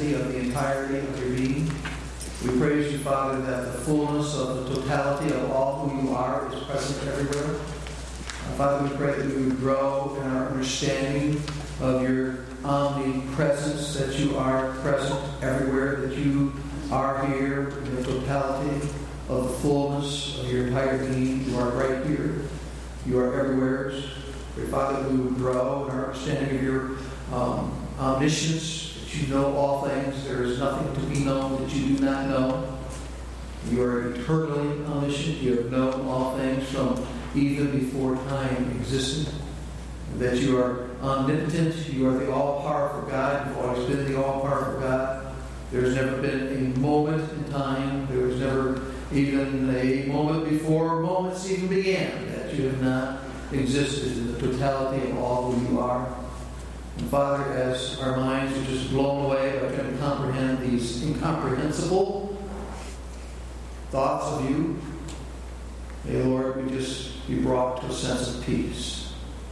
identity of the entirety of your being. We praise you, Father, that the fullness of the totality of all who you are is present everywhere. Father, we pray that we would grow in our understanding of your omnipresence, that you are present everywhere, that you are here in the totality of the fullness of your entire being. You are right here. You are everywhere. Pray, Father, that we would grow in our understanding of your omniscience, that you know all things. There is nothing to be known that you do not know. You are eternally omniscient. You have known all things from even before time existed. That you are omnipotent. You are the all-powerful God. You've always been the all-powerful God. There's never been a moment in time. There was never even a moment before moments even began that you have not existed in the totality of all who you are. And Father, as our minds are just blown away by trying to comprehend these incomprehensible thoughts of you, may, Lord, we just be brought to a sense of peace,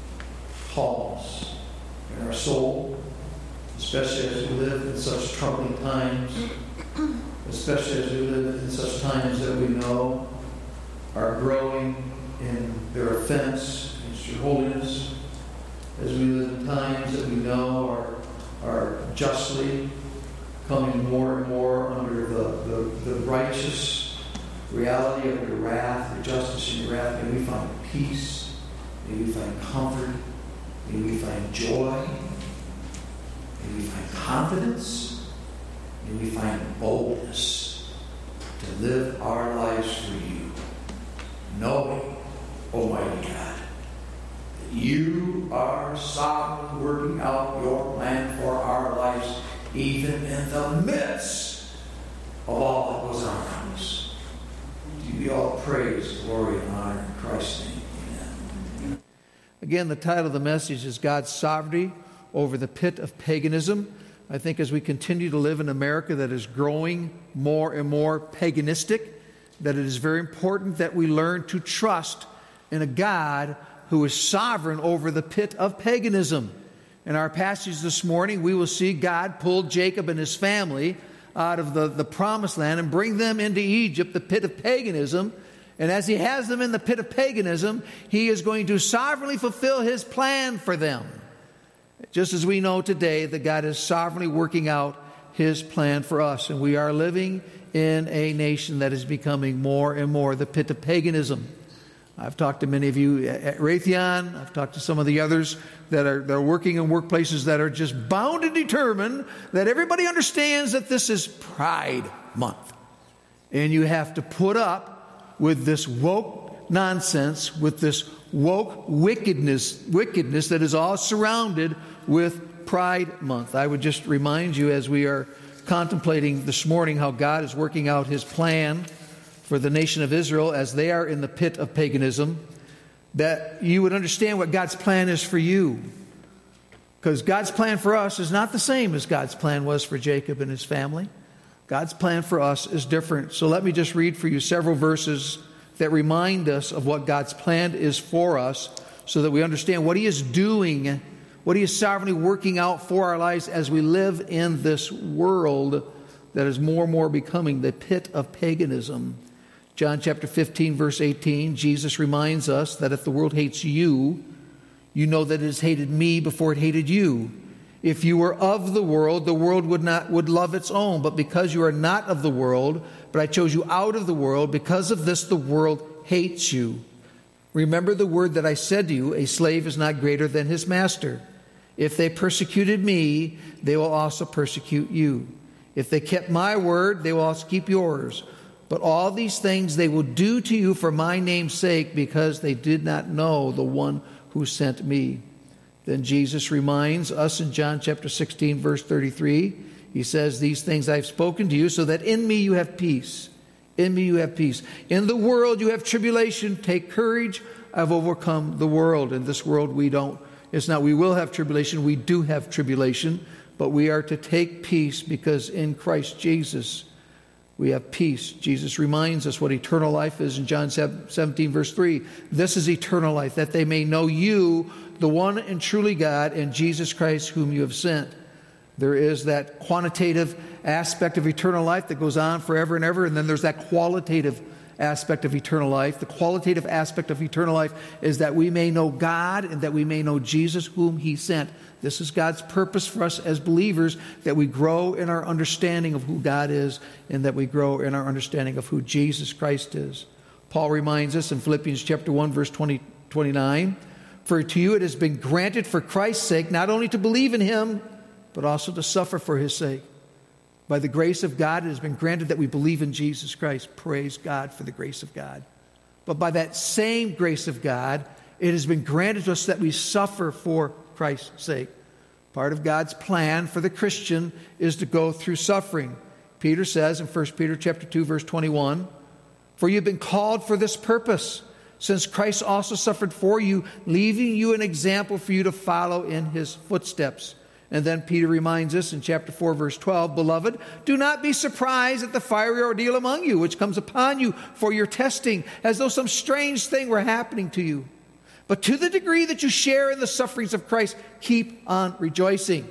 calmness in our soul, especially as we live in such troubling times, especially as we live in such times that we know are growing in their offense against your holiness, as we live in times that we know are justly coming more and more under the righteous reality of your wrath, your justice and your wrath. May we find peace, may we find comfort, may we find joy, may we find confidence, may we find boldness to live our lives for you, knowing, Almighty God, that you are sovereignly working out your plan for our lives, even in the midst of all that goes on around us. To you be all praise, glory, and honor in Christ's name. Amen. Again, the title of the message is God's Sovereignty over the Pit of Paganism. I think as we continue to live in America that is growing more and more paganistic, that it is very important that we learn to trust in a God who is sovereign over the pit of paganism. In our passage this morning, we will see God pull Jacob and his family out of the promised land and bring them into Egypt, the pit of paganism. And as he has them in the pit of paganism, he is going to sovereignly fulfill his plan for them. Just as we know today that God is sovereignly working out his plan for us. And we are living in a nation that is becoming more and more the pit of paganism. I've talked to many of you at Raytheon. I've talked to some of the others that are working in workplaces that are just bound and determined that everybody understands that this is Pride Month. And you have to put up with this woke nonsense, with this woke wickedness that is all surrounded with Pride Month. I would just remind you, as we are contemplating this morning how God is working out his plan for the nation of Israel as they are in the pit of paganism, that you would understand what God's plan is for you. Because God's plan for us is not the same as God's plan was for Jacob and his family. God's plan for us is different. So let me just read for you several verses that remind us of what God's plan is for us, so that we understand what he is doing, what he is sovereignly working out for our lives as we live in this world that is more and more becoming the pit of paganism. John chapter 15, verse 18, Jesus reminds us that if the world hates you, you know that it has hated me before it hated you. If you were of the world would love its own. But because you are not of the world, but I chose you out of the world, because of this the world hates you. Remember the word that I said to you, a slave is not greater than his master. If they persecuted me, they will also persecute you. If they kept my word, they will also keep yours. But all these things they will do to you for my name's sake, because they did not know the one who sent me. Then Jesus reminds us in John chapter 16, verse 33. He says, these things I've spoken to you, so that in me you have peace. In me you have peace. In the world you have tribulation. Take courage. I've overcome the world. In this world we will have tribulation. We do have tribulation. But we are to take peace, because in Christ Jesus we have peace. Jesus reminds us what eternal life is in John 17, verse 3. This is eternal life, that they may know you, the one and truly God, and Jesus Christ whom you have sent. There is that quantitative aspect of eternal life that goes on forever and ever, and then there's that qualitative aspect of eternal life. The qualitative aspect of eternal life is that we may know God and that we may know Jesus whom He sent. This is God's purpose for us as believers, that we grow in our understanding of who God is and that we grow in our understanding of who Jesus Christ is. Paul reminds us in Philippians chapter 1, verse 29, "For to you it has been granted for Christ's sake not only to believe in Him, but also to suffer for His sake." By the grace of God, it has been granted that we believe in Jesus Christ. Praise God for the grace of God. But by that same grace of God, it has been granted to us that we suffer for Christ's sake. Part of God's plan for the Christian is to go through suffering. Peter says in 1 Peter chapter 2, verse 21, "For you have been called for this purpose, since Christ also suffered for you, leaving you an example for you to follow in His footsteps." And then Peter reminds us in chapter 4, verse 12, "Beloved, do not be surprised at the fiery ordeal among you, which comes upon you for your testing, as though some strange thing were happening to you. But to the degree that you share in the sufferings of Christ, keep on rejoicing,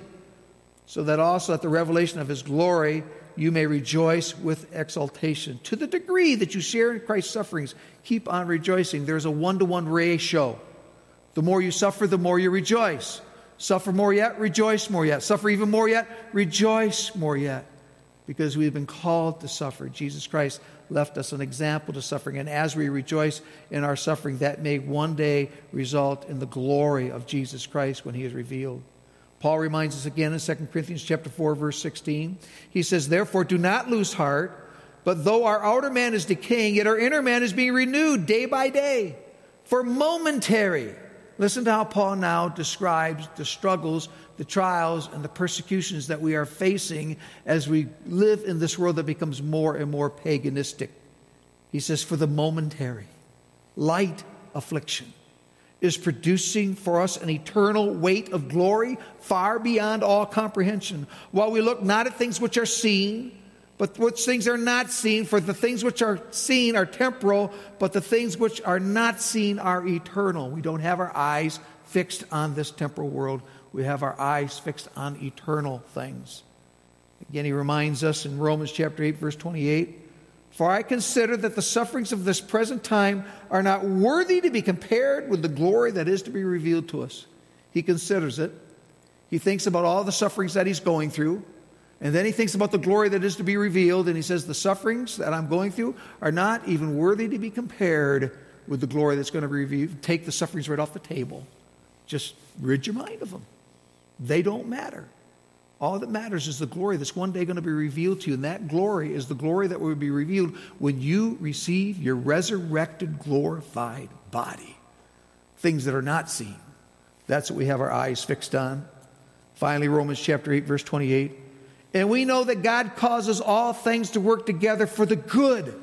so that also at the revelation of His glory you may rejoice with exultation." To the degree that you share in Christ's sufferings, keep on rejoicing. There's a 1-to-1 ratio. The more you suffer, the more you rejoice. Suffer more yet, rejoice more yet. Suffer even more yet, rejoice more yet. Because we've been called to suffer. Jesus Christ left us an example to suffering. And as we rejoice in our suffering, that may one day result in the glory of Jesus Christ when He is revealed. Paul reminds us again in 2 Corinthians chapter 4, verse 16. He says, "Therefore do not lose heart, but though our outer man is decaying, yet our inner man is being renewed day by day. For momentary," listen to how Paul now describes the struggles, the trials, and the persecutions that we are facing as we live in this world that becomes more and more paganistic. He says, "For the momentary, light affliction is producing for us an eternal weight of glory far beyond all comprehension. While we look not at things which are seen, but which things are not seen. For the things which are seen are temporal, but the things which are not seen are eternal." We don't have our eyes fixed on this temporal world. We have our eyes fixed on eternal things. Again, he reminds us in Romans chapter 8, verse 28, "For I consider that the sufferings of this present time are not worthy to be compared with the glory that is to be revealed to us." He considers it. He thinks about all the sufferings that he's going through. And then he thinks about the glory that is to be revealed. And he says, the sufferings that I'm going through are not even worthy to be compared with the glory that's going to be revealed. Take the sufferings right off the table. Just rid your mind of them. They don't matter. All that matters is the glory that's one day going to be revealed to you. And that glory is the glory that will be revealed when you receive your resurrected, glorified body. Things that are not seen. That's what we have our eyes fixed on. Finally, Romans chapter 8, verse 28. "And we know that God causes all things to work together for the good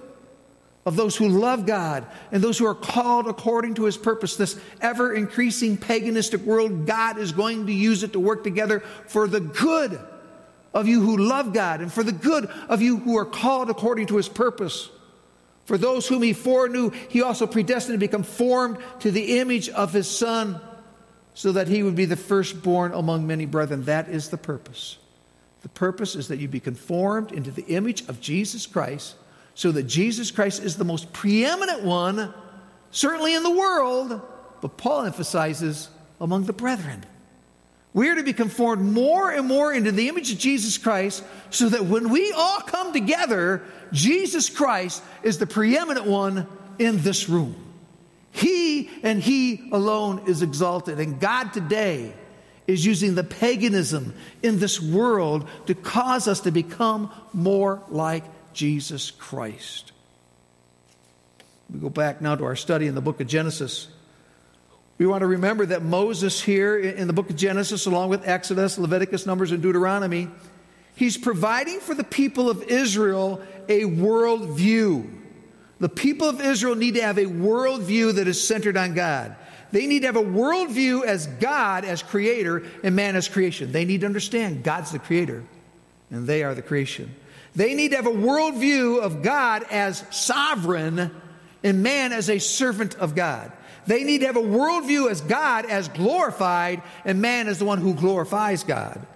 of those who love God and those who are called according to His purpose." This ever-increasing paganistic world, God is going to use it to work together for the good of you who love God and for the good of you who are called according to His purpose. "For those whom He foreknew, He also predestined to become formed to the image of His Son, so that He would be the firstborn among many brethren." That is the purpose. The purpose is that you be conformed into the image of Jesus Christ, so that Jesus Christ is the most preeminent one, certainly in the world, but Paul emphasizes among the brethren. We are to be conformed more and more into the image of Jesus Christ, so that when we all come together, Jesus Christ is the preeminent one in this room. He and He alone is exalted. And God today is using the paganism in this world to cause us to become more like Jesus Christ. We go back now to our study in the book of Genesis. We want to remember that Moses here in the book of Genesis, along with Exodus, Leviticus, Numbers, and Deuteronomy, he's providing for the people of Israel a worldview. The people of Israel need to have a worldview that is centered on God. They need to have a worldview as God as creator and man as creation. They need to understand God's the creator and they are the creation. They need to have a worldview of God as sovereign and man as a servant of God. They need to have a worldview as God as glorified and man as the one who glorifies God.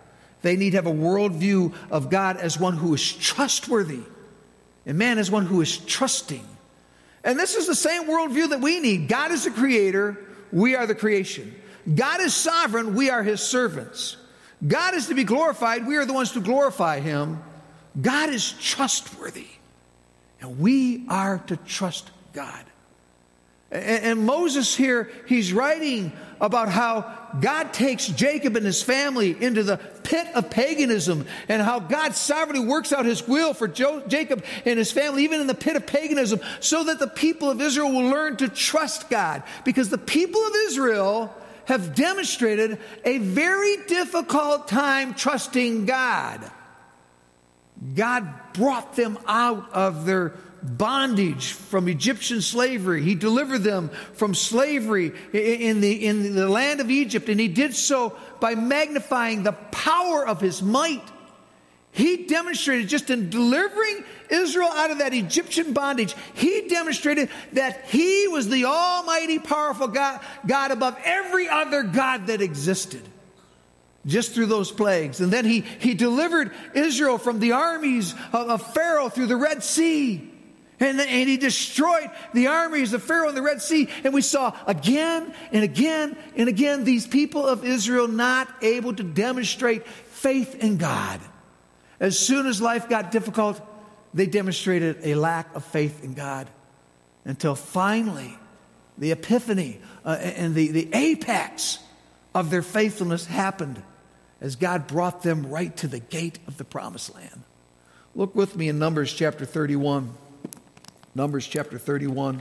They need to have a worldview of God as one who is trustworthy, and man as one who is trusting. And this is the same worldview that we need. God is the creator, we are the creation. God is sovereign, we are his servants. God is to be glorified, we are the ones to glorify him. God is trustworthy, and we are to trust God. And Moses here, he's writing about how God takes Jacob and his family into the pit of paganism, and how God sovereignly works out his will for Jacob and his family, even in the pit of paganism, so that the people of Israel will learn to trust God. Because the people of Israel have demonstrated a very difficult time trusting God. God brought them out of their bondage from Egyptian slavery. He delivered them from slavery in the land of Egypt, and he did so by magnifying the power of his might. He demonstrated, just in delivering Israel out of that Egyptian bondage, he demonstrated that he was the almighty, powerful God above every other God that existed, just through those plagues. And then he delivered Israel from the armies of Pharaoh through the Red Sea. And he destroyed the armies of Pharaoh in the Red Sea. And we saw again and again and again these people of Israel not able to demonstrate faith in God. As soon as life got difficult, they demonstrated a lack of faith in God. Until finally, the epiphany and the apex of their faithfulness happened as God brought them right to the gate of the promised land. Look with me in Numbers chapter 31. Numbers chapter 31.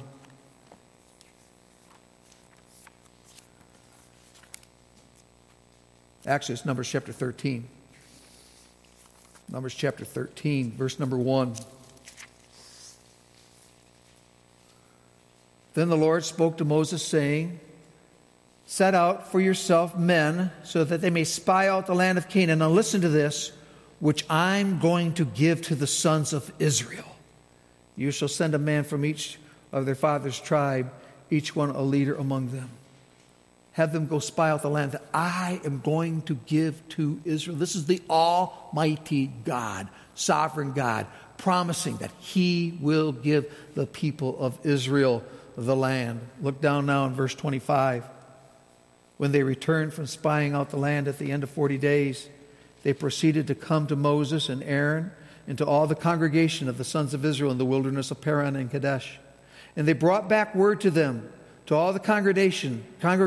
Actually, it's Numbers chapter 13. Numbers chapter 13, verse number 1. Then the Lord spoke to Moses, saying, set out for yourself men, so that they may spy out the land of Canaan. Now listen to this, which I'm going to give to the sons of Israel. You shall send a man from each of their father's tribe, each one a leader among them. Have them go spy out the land that I am going to give to Israel. This is the Almighty God, sovereign God, promising that he will give the people of Israel the land. Look down now in verse 25. When they returned from spying out the land at the end of 40 days, they proceeded to come to Moses and Aaron and to all the congregation of the sons of Israel in the wilderness of Paran and Kadesh. And they brought back word to them, to all the congregation,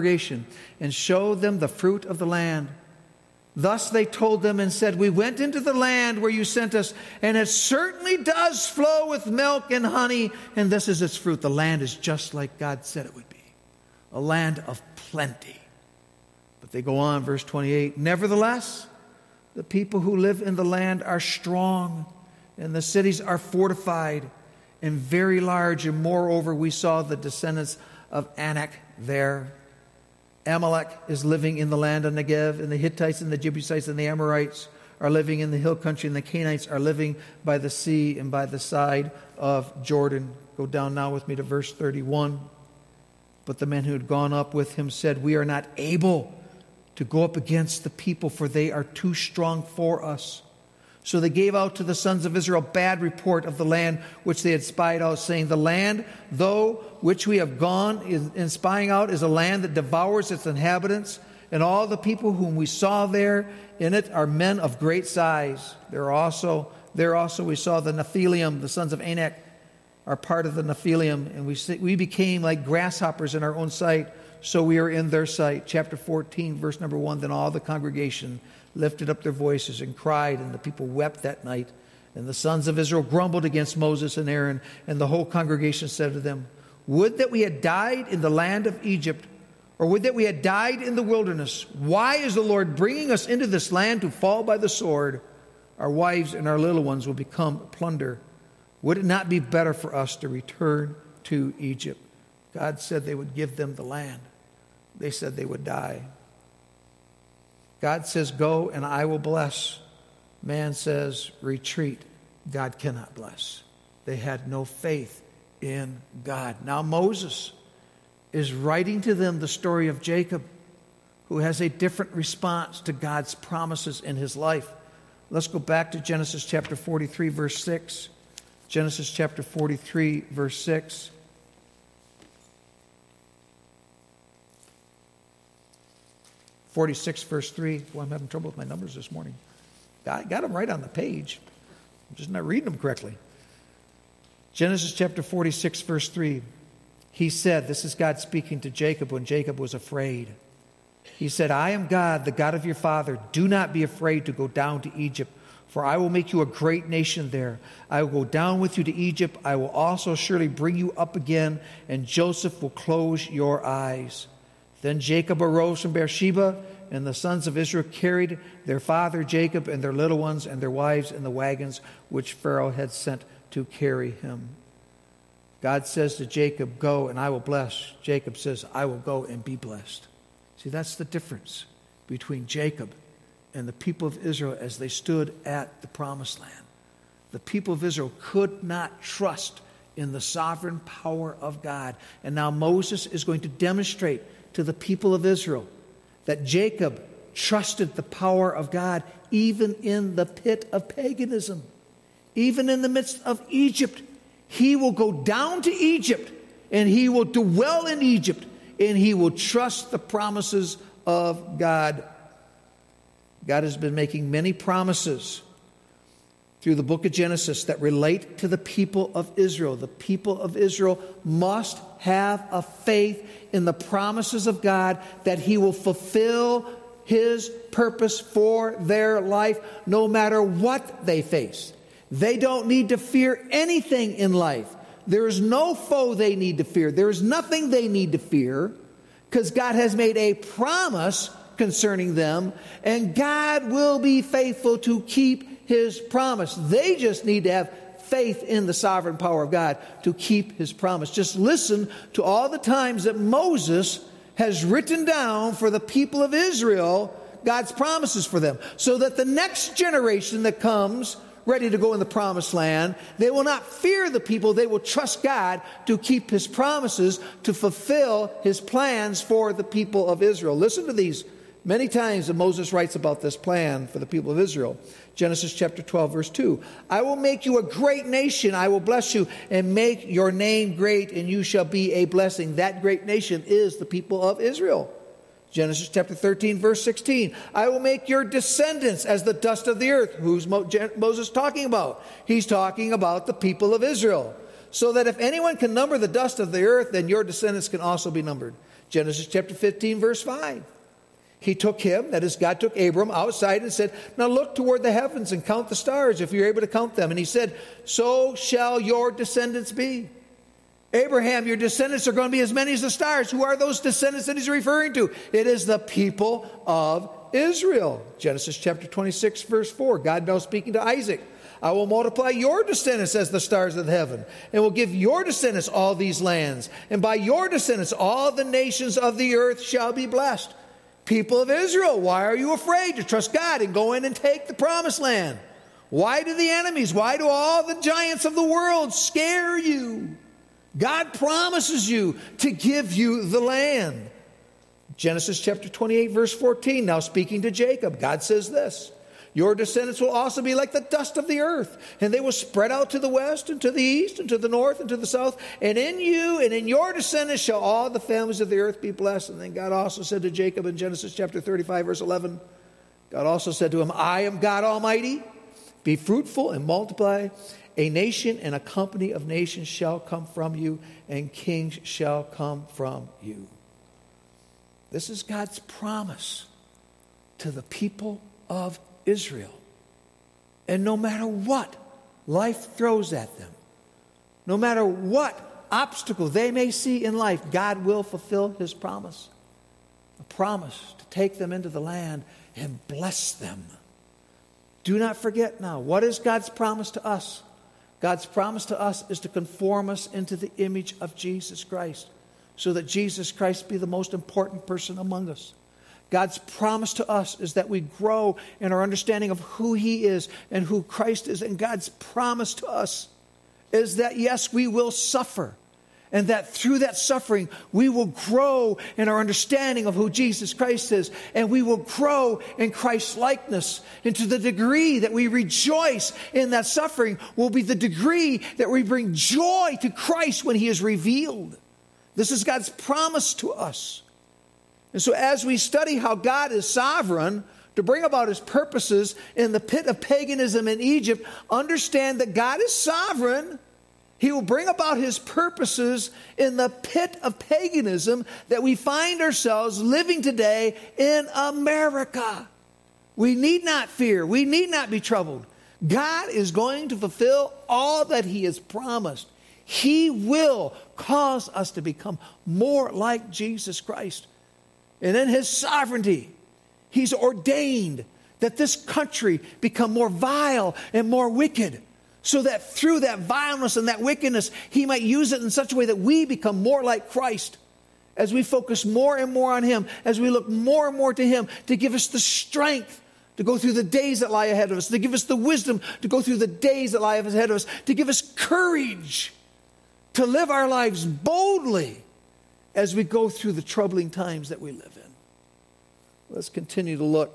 and showed them the fruit of the land. Thus they told them and said, we went into the land where you sent us, and it certainly does flow with milk and honey, and this is its fruit. The land is just like God said it would be, a land of plenty. But they go on, verse 28, nevertheless, the people who live in the land are strong, and the cities are fortified and very large. And moreover, we saw the descendants of Anak there. Amalek is living in the land of Negev, and the Hittites and the Jebusites and the Amorites are living in the hill country, and the Canaanites are living by the sea and by the side of Jordan. Go down now with me to verse 31. But the men who had gone up with him said, we are not able to go up against the people, for they are too strong for us. So they gave out to the sons of Israel bad report of the land which they had spied out, saying, the land, though which we have gone in spying out, is a land that devours its inhabitants, and all the people whom we saw there in it are men of great size. There also we saw the Nephilim, the sons of Anak, are part of the Nephilim, and we became like grasshoppers in our own sight, so we are in their sight. Chapter 14, verse number 1, then all the congregation lifted up their voices and cried, and the people wept that night. And the sons of Israel grumbled against Moses and Aaron, and the whole congregation said to them, would that we had died in the land of Egypt, or would that we had died in the wilderness. Why is the Lord bringing us into this land to fall by the sword? Our wives and our little ones will become plunder. Would it not be better for us to return to Egypt? God said they would give them the land. They said they would die. God says, go and I will bless. Man says, retreat. God cannot bless. They had no faith in God. Now Moses is writing to them the story of Jacob, who has a different response to God's promises in his life. Let's go back to Genesis chapter 43, verse 6. Genesis chapter 43, verse 6. Verse 3. Well, I'm having trouble with my numbers this morning. I got them right on the page. I'm just not reading them correctly. Genesis chapter 46, verse 3. He said, this is God speaking to Jacob when Jacob was afraid. He said, I am God, the God of your father. Do not be afraid to go down to Egypt, for I will make you a great nation there. I will go down with you to Egypt. I will also surely bring you up again, and Joseph will close your eyes. Then Jacob arose from Beersheba, and the sons of Israel carried their father Jacob and their little ones and their wives in the wagons which Pharaoh had sent to carry him. God says to Jacob, go and I will bless. Jacob says, I will go and be blessed. See, that's the difference between Jacob and the people of Israel as they stood at the promised land. The people of Israel could not trust in the sovereign power of God. And now Moses is going to demonstrate to the people of Israel that Jacob trusted the power of God even in the pit of paganism. Even in the midst of Egypt, he will go down to Egypt and he will dwell in Egypt and he will trust the promises of God. God has been making many promises through the book of Genesis that relate to the people of Israel. The people of Israel must have a faith in the promises of God that he will fulfill his purpose for their life no matter what they face. They don't need to fear anything in life. There is no foe they need to fear. There is nothing they need to fear because God has made a promise concerning them, and God will be faithful to keep his promise. They just need to have faith in the sovereign power of God to keep his promise. Just listen to all the times that Moses has written down for the people of Israel God's promises for them, so that the next generation that comes ready to go in the promised land, they will not fear the people. They will trust God to keep his promises, to fulfill his plans for the people of Israel. Listen to these many times that Moses writes about this plan for the people of Israel. Genesis chapter 12, verse 2. I will make you a great nation. I will bless you and make your name great, and you shall be a blessing. That great nation is the people of Israel. Genesis chapter 13, verse 16. I will make your descendants as the dust of the earth. Who's Moses talking about? He's talking about the people of Israel. So that if anyone can number the dust of the earth, then your descendants can also be numbered. Genesis chapter 15, verse 5. He took him, that is, God took Abram outside and said, now look toward the heavens and count the stars if you're able to count them. And he said, so shall your descendants be. Abraham, your descendants are going to be as many as the stars. Who are those descendants that he's referring to? It is the people of Israel. Genesis chapter 26, verse 4. God now speaking to Isaac. I will multiply your descendants as the stars of heaven, and will give your descendants all these lands. And by your descendants all the nations of the earth shall be blessed. People of Israel, why are you afraid to trust God and go in and take the promised land? Why do the enemies, why do all the giants of the world scare you? God promises you to give you the land. Genesis chapter 28, verse 14. Now speaking to Jacob, God says this. Your descendants will also be like the dust of the earth, and they will spread out to the west and to the east and to the north and to the south. And in you and in your descendants shall all the families of the earth be blessed. And then God also said to Jacob in Genesis chapter 35, verse 11, God also said to him, I am God Almighty. Be fruitful and multiply. A nation and a company of nations shall come from you, and kings shall come from you. This is God's promise to the people of Israel. And no matter what life throws at them, no matter what obstacle they may see in life, God will fulfill his promise. A promise to take them into the land and bless them. Do not forget now, what is God's promise to us? God's promise to us is to conform us into the image of Jesus Christ, so that Jesus Christ be the most important person among us. God's promise to us is that we grow in our understanding of who he is and who Christ is. And God's promise to us is that, yes, we will suffer. And that through that suffering, we will grow in our understanding of who Jesus Christ is. And we will grow in Christ's likeness. And to the degree that we rejoice in that suffering will be the degree that we bring joy to Christ when he is revealed. This is God's promise to us. And so as we study how God is sovereign to bring about his purposes in the pit of paganism in Egypt, understand that God is sovereign. He will bring about his purposes in the pit of paganism that we find ourselves living today in America. We need not fear. We need not be troubled. God is going to fulfill all that he has promised. He will cause us to become more like Jesus Christ. And in his sovereignty, he's ordained that this country become more vile and more wicked, so that through that vileness and that wickedness, he might use it in such a way that we become more like Christ. As we focus more and more on him, as we look more and more to him to give us the strength to go through the days that lie ahead of us, to give us the wisdom to go through the days that lie ahead of us, to give us courage to live our lives boldly as we go through the troubling times that we live in. Let's continue to look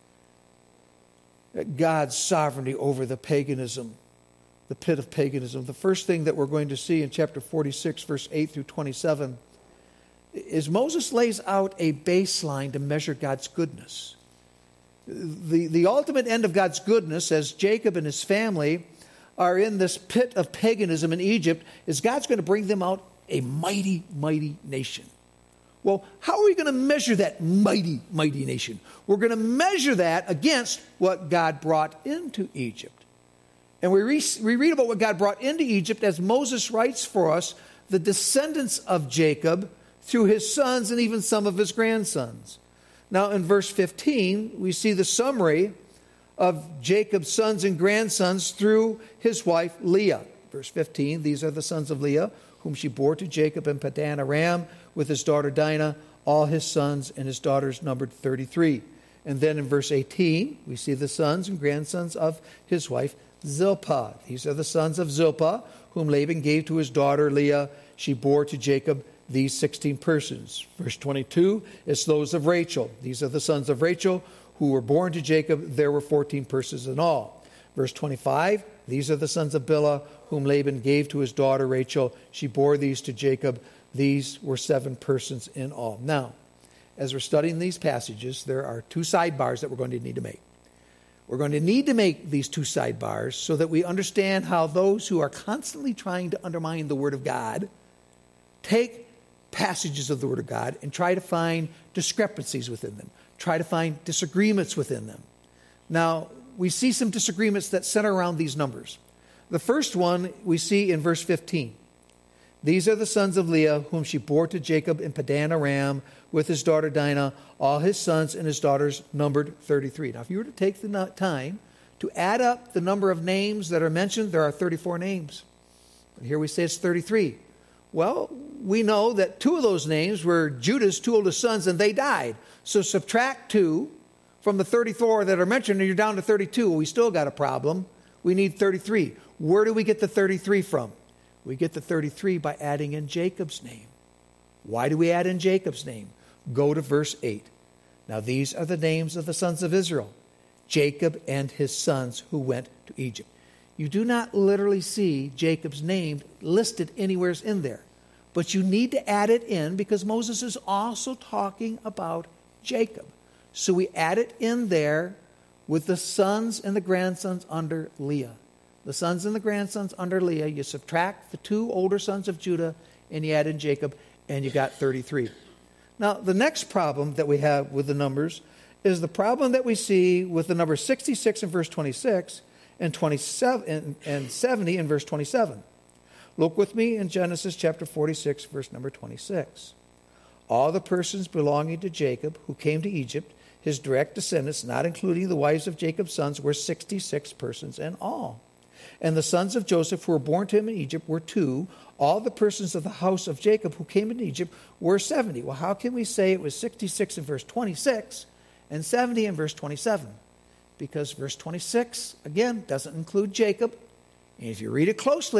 at God's sovereignty over the paganism, the pit of paganism. The first thing that we're going to see in chapter 46, verse 8 through 27, is Moses lays out a baseline to measure God's goodness. The ultimate end of God's goodness, as Jacob and his family are in this pit of paganism in Egypt, is God's going to bring them out a mighty, mighty nation. Well, how are we going to measure that mighty, mighty nation? We're going to measure that against what God brought into Egypt. And we read about what God brought into Egypt as Moses writes for us, the descendants of Jacob through his sons and even some of his grandsons. Now in verse 15, we see the summary of Jacob's sons and grandsons through his wife Leah. Verse 15, these are the sons of Leah, whom she bore to Jacob in Padan Aram with his daughter Dinah. All his sons and his daughters numbered 33. And then in verse 18, we see the sons and grandsons of his wife Zilpah. These are the sons of Zilpah, whom Laban gave to his daughter Leah. She bore to Jacob these 16 persons. Verse 22 is those of Rachel. These are the sons of Rachel, who were born to Jacob. There were 14 persons in all. Verse 25, these are the sons of Bilhah, whom Laban gave to his daughter Rachel. She bore these to Jacob. These were 7 persons in all. Now, as we're studying these passages, there are 2 sidebars that we're going to need to make. We're going to need to make these 2 sidebars so that we understand how those who are constantly trying to undermine the Word of God take passages of the Word of God and try to find discrepancies within them, try to find disagreements within them. Now, we see some disagreements that center around these numbers. The first one we see in verse 15. These are the sons of Leah, whom she bore to Jacob in Padan Aram with his daughter Dinah. All his sons and his daughters numbered 33. Now, if you were to take the time to add up the number of names that are mentioned, there are 34 names. But here we say it's 33. Well, we know that 2 of those names were Judah's 2 oldest sons, and they died. So subtract 2 from the 34 that are mentioned, and you're down to 32. We still got a problem. We need 33. Where do we get the 33 from? We get the 33 by adding in Jacob's name. Why do we add in Jacob's name? Go to verse 8. Now these are the names of the sons of Israel, Jacob and his sons who went to Egypt. You do not literally see Jacob's name listed anywhere in there. But you need to add it in because Moses is also talking about Jacob. So we add it in there with the sons and the grandsons under Leah. The sons and the grandsons under Leah, you subtract the 2 older sons of Judah and you add in Jacob and you got 33. Now, the next problem that we have with the numbers is the problem that we see with the number 66 in verse 26 and 27 and 70 in verse 27. Look with me in Genesis chapter 46, verse number 26. All the persons belonging to Jacob who came to Egypt, his direct descendants, not including the wives of Jacob's sons, were 66 persons in all. And the sons of Joseph who were born to him in Egypt were 2. All the persons of the house of Jacob who came into Egypt were 70. Well, how can we say it was 66 in verse 26 and 70 in verse 27? Because verse 26, again, doesn't include Jacob. And if you read it closely,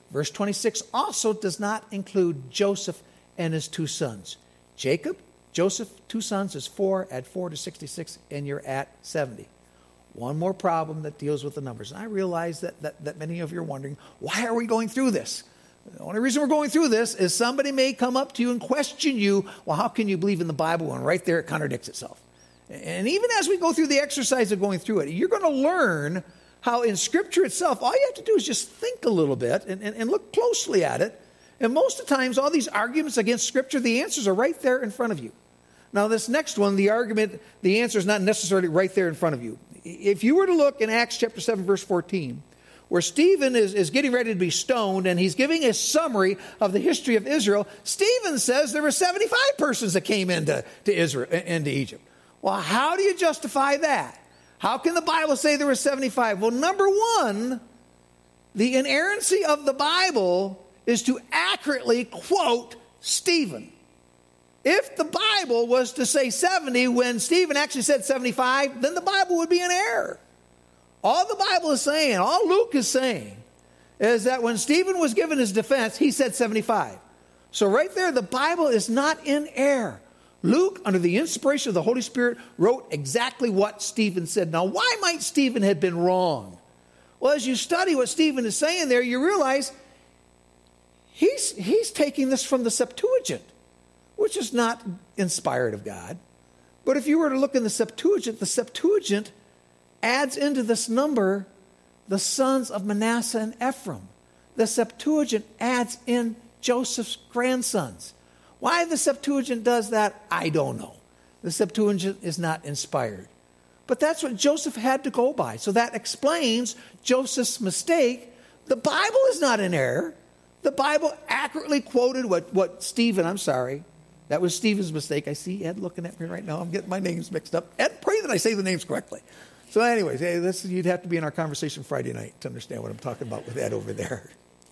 verse 26 also does not include Joseph and his 2 sons. Jacob, Joseph, 2 sons is 4. Add 4 to 66, and you're at 70. One more problem that deals with the numbers. And I realize that many of you are wondering, why are we going through this? The only reason we're going through this is somebody may come up to you and question you, well, how can you believe in the Bible when right there it contradicts itself? And even as we go through the exercise of going through it, you're going to learn how in Scripture itself, all you have to do is just think a little bit and look closely at it. And most of the times, all these arguments against Scripture, the answers are right there in front of you. Now, this next one, the answer is not necessarily right there in front of you. If you were to look in Acts chapter 7, verse 14, where Stephen is getting ready to be stoned, and he's giving a summary of the history of Israel, Stephen says there were 75 persons that came into Egypt. Well, how do you justify that? How can the Bible say there were 75? Well, number one, the inerrancy of the Bible is to accurately quote Stephen. If the Bible was to say 70 when Stephen actually said 75, then the Bible would be in error. All the Bible is saying, all Luke is saying, is that when Stephen was given his defense, he said 75. So right there, the Bible is not in error. Luke, under the inspiration of the Holy Spirit, wrote exactly what Stephen said. Now, why might Stephen have been wrong? Well, as you study what Stephen is saying there, you realize he's taking this from the Septuagint, which is not inspired of God. But if you were to look in the Septuagint adds into this number the sons of Manasseh and Ephraim. The Septuagint adds in Joseph's grandsons. Why the Septuagint does that, I don't know. The Septuagint is not inspired. But that's what Joseph had to go by. So that explains Joseph's mistake. The Bible is not in error. The Bible accurately quoted what Stephen, I'm sorry, that was Stephen's mistake. I see Ed looking at me right now. I'm getting my names mixed up. Ed, pray that I say the names correctly. So anyways, you'd have to be in our conversation Friday night to understand what I'm talking about with Ed over there.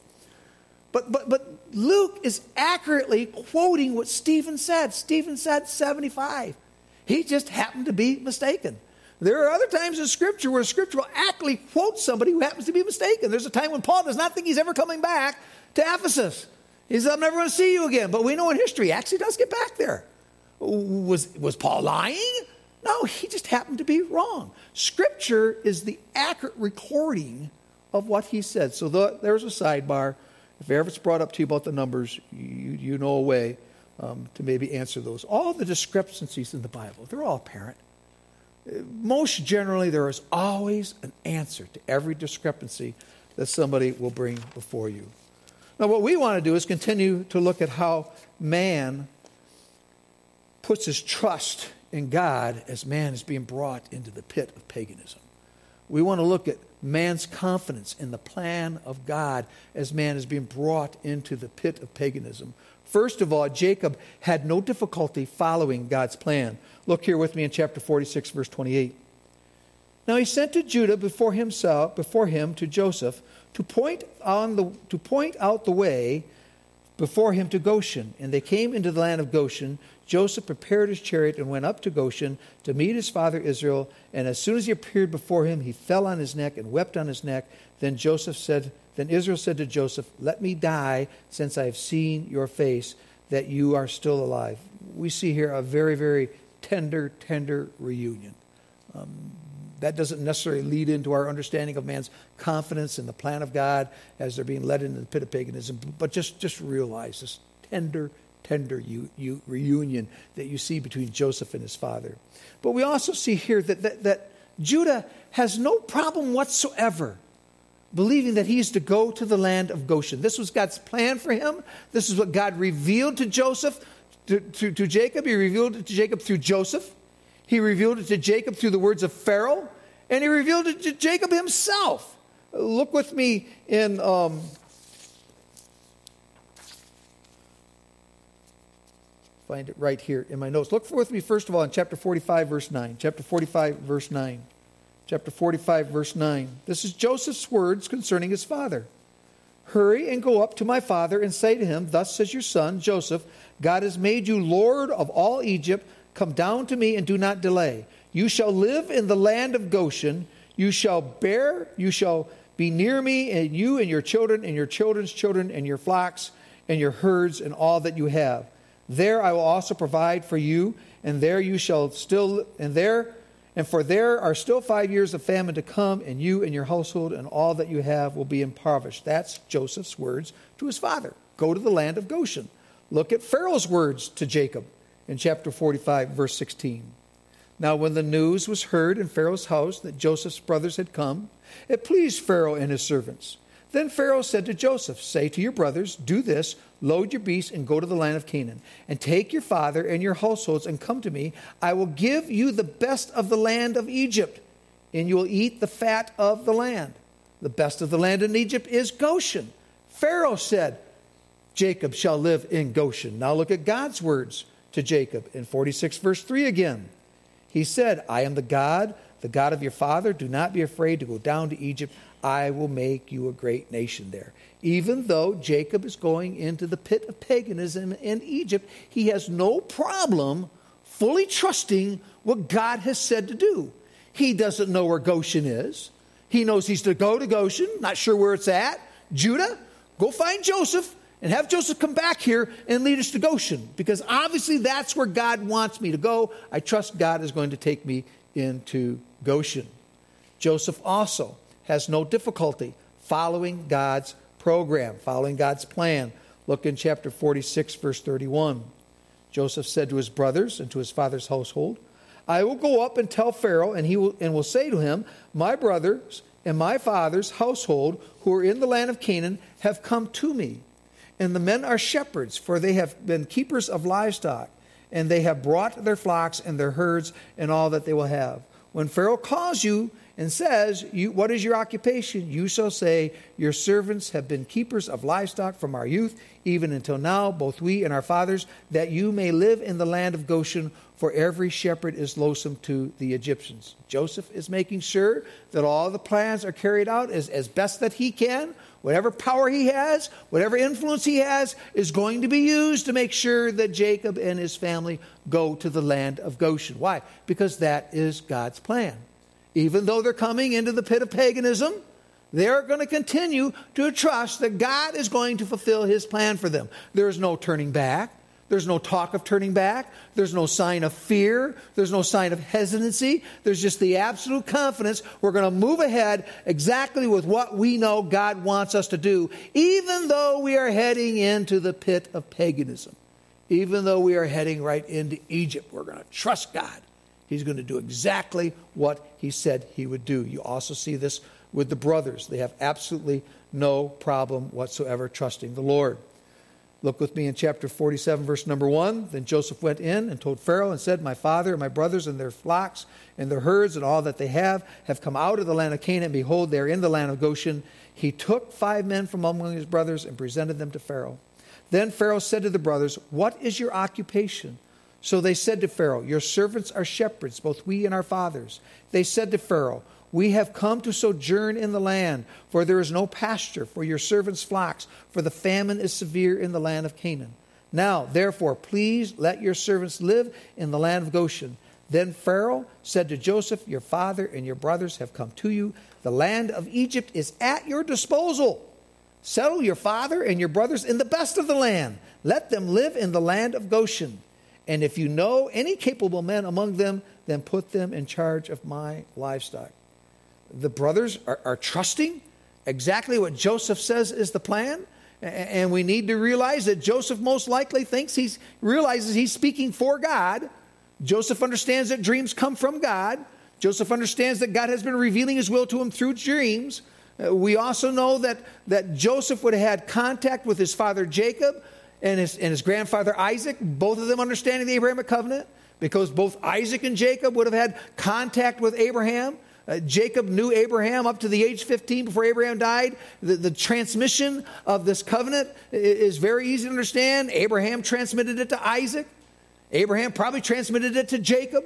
But Luke is accurately quoting what Stephen said. Stephen said 75. He just happened to be mistaken. There are other times in Scripture where Scripture will accurately quote somebody who happens to be mistaken. There's a time when Paul does not think he's ever coming back to Ephesus. He says, I'm never going to see you again. But we know in history he actually does get back there. Was Paul lying? No, he just happened to be wrong. Scripture is the accurate recording of what he said. So there's a sidebar. If ever it's brought up to you about the numbers, you know a way to maybe answer those. All the discrepancies in the Bible, they're all apparent. Most generally, there is always an answer to every discrepancy that somebody will bring before you. Now, what we want to do is continue to look at how man puts his trust in God as man is being brought into the pit of paganism. We want to look at man's confidence in the plan of God as man is being brought into the pit of paganism. First of all, Jacob had no difficulty following God's plan. Look here with me in chapter 46, verse 28. Now he sent to Judah before him to Joseph to point out the way before him to Goshen. And they came into the land of Goshen. Joseph prepared his chariot and went up to Goshen to meet his father Israel. And as soon as he appeared before him, he fell on his neck and wept on his neck. Then Israel said to Joseph, let me die, since I have seen your face, that you are still alive. We see here a very, very tender reunion. That doesn't necessarily lead into our understanding of man's confidence in the plan of God as they're being led into the pit of paganism. But just realize this tender reunion that you see between Joseph and his father. But we also see here that Judah has no problem whatsoever believing that he's to go to the land of Goshen. This was God's plan for him. This is what God revealed to Joseph, to Jacob. He revealed it to Jacob through Joseph. He revealed it to Jacob through the words of Pharaoh. And he revealed it to Jacob himself. Look with me in find it right here in my notes. Look with me first of all in chapter 45, verse 9. Chapter 45, verse 9. Chapter 45, verse 9. This is Joseph's words concerning his father. Hurry and go up to my father and say to him, thus says your son, Joseph, God has made you Lord of all Egypt. Come down to me and do not delay. You shall live in the land of Goshen. You shall Be near me, and you and your children and your children's children and your flocks and your herds and all that you have. There I will also provide for you, and there you shall still, and for there are still 5 years of famine to come, and you and your household and all that you have will be impoverished. That's Joseph's words to his father. Go to the land of Goshen. Look at Pharaoh's words to Jacob in chapter 45, verse 16. Now when the news was heard in Pharaoh's house that Joseph's brothers had come, it pleased Pharaoh and his servants. Then Pharaoh said to Joseph, say to your brothers, do this, load your beasts and go to the land of Canaan, and take your father and your households and come to me. I will give you the best of the land of Egypt, and you will eat the fat of the land. The best of the land in Egypt is Goshen. Pharaoh said, Jacob shall live in Goshen. Now look at God's words to Jacob in 46 verse 3 again. He said, I am the God of your father. Do not be afraid to go down to Egypt. I will make you a great nation there. Even though Jacob is going into the pit of paganism in Egypt, he has no problem fully trusting what God has said to do. He doesn't know where Goshen is. He knows he's to go to Goshen, not sure where it's at. Judah, go find Joseph and have Joseph come back here and lead us to Goshen, because obviously that's where God wants me to go. I trust God is going to take me into Goshen. Joseph also has no difficulty following God's program, following God's plan. Look in chapter 46, verse 31. Joseph said to his brothers and to his father's household, I will go up and tell Pharaoh, and he will say to him, my brothers and my father's household who are in the land of Canaan have come to me. And the men are shepherds, for they have been keepers of livestock, and they have brought their flocks and their herds and all that they will have. When Pharaoh calls you and says, what is your occupation? You shall say, your servants have been keepers of livestock from our youth, even until now, both we and our fathers, that you may live in the land of Goshen, for every shepherd is loathsome to the Egyptians. Joseph is making sure that all the plans are carried out as best that he can. Whatever power he has, whatever influence he has, is going to be used to make sure that Jacob and his family go to the land of Goshen. Why? Because that is God's plan. Even though they're coming into the pit of paganism, they're going to continue to trust that God is going to fulfill his plan for them. There is no turning back. There's no talk of turning back. There's no sign of fear. There's no sign of hesitancy. There's just the absolute confidence we're going to move ahead exactly with what we know God wants us to do, even though we are heading into the pit of paganism. Even though we are heading right into Egypt, we're going to trust God. He's going to do exactly what he said he would do. You also see this with the brothers. They have absolutely no problem whatsoever trusting the Lord. Look with me in chapter 47, verse number 1. Then Joseph went in and told Pharaoh and said, my father and my brothers and their flocks and their herds and all that they have come out of the land of Canaan. Behold, they are in the land of Goshen. He took 5 men from among his brothers and presented them to Pharaoh. Then Pharaoh said to the brothers, what is your occupation? So they said to Pharaoh, your servants are shepherds, both we and our fathers. They said to Pharaoh, we have come to sojourn in the land, for there is no pasture for your servants' flocks, for the famine is severe in the land of Canaan. Now, therefore, please let your servants live in the land of Goshen. Then Pharaoh said to Joseph, your father and your brothers have come to you. The land of Egypt is at your disposal. Settle your father and your brothers in the best of the land. Let them live in the land of Goshen. And if you know any capable men among them, then put them in charge of my livestock. The brothers are trusting exactly what Joseph says is the plan. And we need to realize that Joseph most likely realizes he's speaking for God. Joseph understands that dreams come from God. Joseph understands that God has been revealing his will to him through dreams. We also know that Joseph would have had contact with his father Jacob and his grandfather Isaac, both of them understanding the Abrahamic covenant, because both Isaac and Jacob would have had contact with Abraham. Jacob knew Abraham up to the age 15 before Abraham died. The transmission of this covenant is very easy to understand. Abraham transmitted it to Isaac. Abraham probably transmitted it to Jacob.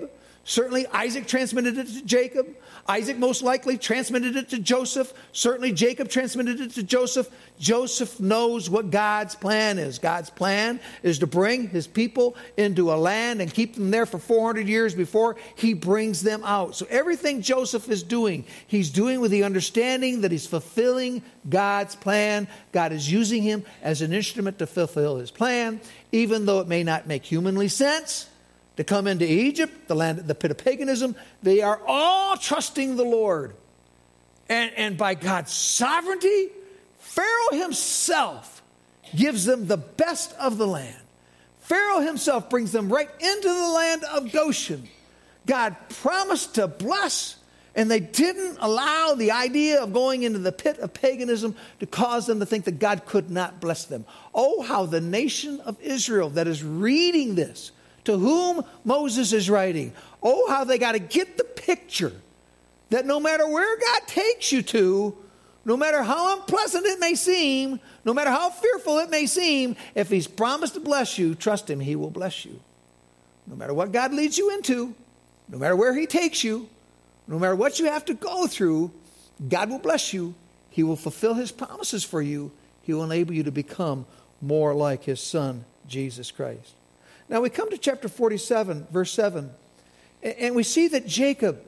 Certainly Isaac transmitted it to Jacob. Isaac most likely transmitted it to Joseph. Certainly Jacob transmitted it to Joseph. Joseph knows what God's plan is. God's plan is to bring his people into a land and keep them there for 400 years before he brings them out. So everything Joseph is doing, he's doing with the understanding that he's fulfilling God's plan. God is using him as an instrument to fulfill his plan, even though it may not make humanly sense. To come into Egypt, the land, the pit of paganism, they are all trusting the Lord. And by God's sovereignty, Pharaoh himself gives them the best of the land. Pharaoh himself brings them right into the land of Goshen. God promised to bless, and they didn't allow the idea of going into the pit of paganism to cause them to think that God could not bless them. Oh, how the nation of Israel that is reading this, to whom Moses is writing, oh, how they got to get the picture that no matter where God takes you to, no matter how unpleasant it may seem, no matter how fearful it may seem, if he's promised to bless you, trust him, he will bless you. No matter what God leads you into, no matter where he takes you, no matter what you have to go through, God will bless you. He will fulfill his promises for you. He will enable you to become more like his son, Jesus Christ. Now we come to chapter 47, verse 7, and we see that Jacob,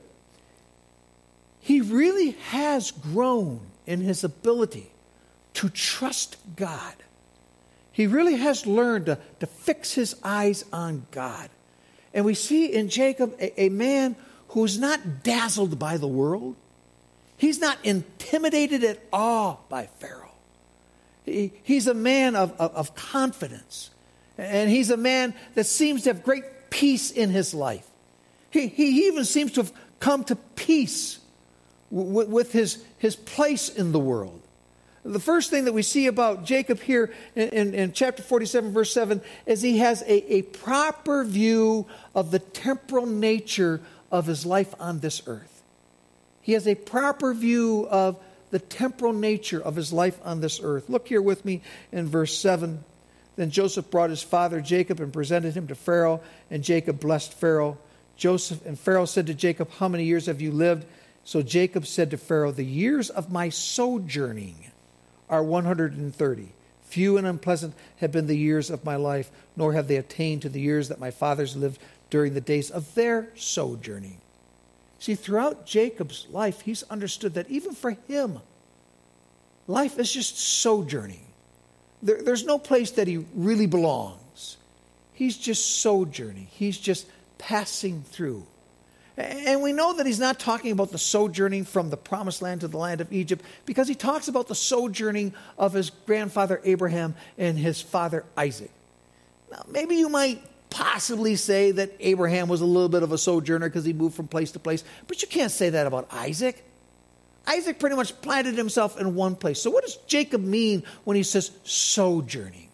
he really has grown in his ability to trust God. He really has learned to fix his eyes on God. And we see in Jacob a man who's not dazzled by the world. He's not intimidated at all by Pharaoh. He's a man of confidence. And he's a man that seems to have great peace in his life. He even seems to have come to peace with his place in the world. The first thing that we see about Jacob here in chapter 47, verse 7, is he has a proper view of the temporal nature of his life on this earth. He has a proper view of the temporal nature of his life on this earth. Look here with me in verse 7. Then Joseph brought his father Jacob and presented him to Pharaoh, and Jacob blessed Pharaoh. Pharaoh said to Jacob, how many years have you lived? So Jacob said to Pharaoh, the years of my sojourning are 130. Few and unpleasant have been the years of my life, nor have they attained to the years that my fathers lived during the days of their sojourning. See, throughout Jacob's life, he's understood that even for him, life is just sojourning. There's no place that he really belongs. He's just sojourning. He's just passing through. And we know that he's not talking about the sojourning from the promised land to the land of Egypt, because he talks about the sojourning of his grandfather Abraham and his father Isaac. Now, maybe you might possibly say that Abraham was a little bit of a sojourner because he moved from place to place, but you can't say that about Isaac. Isaac pretty much planted himself in one place. So what does Jacob mean when he says sojourning?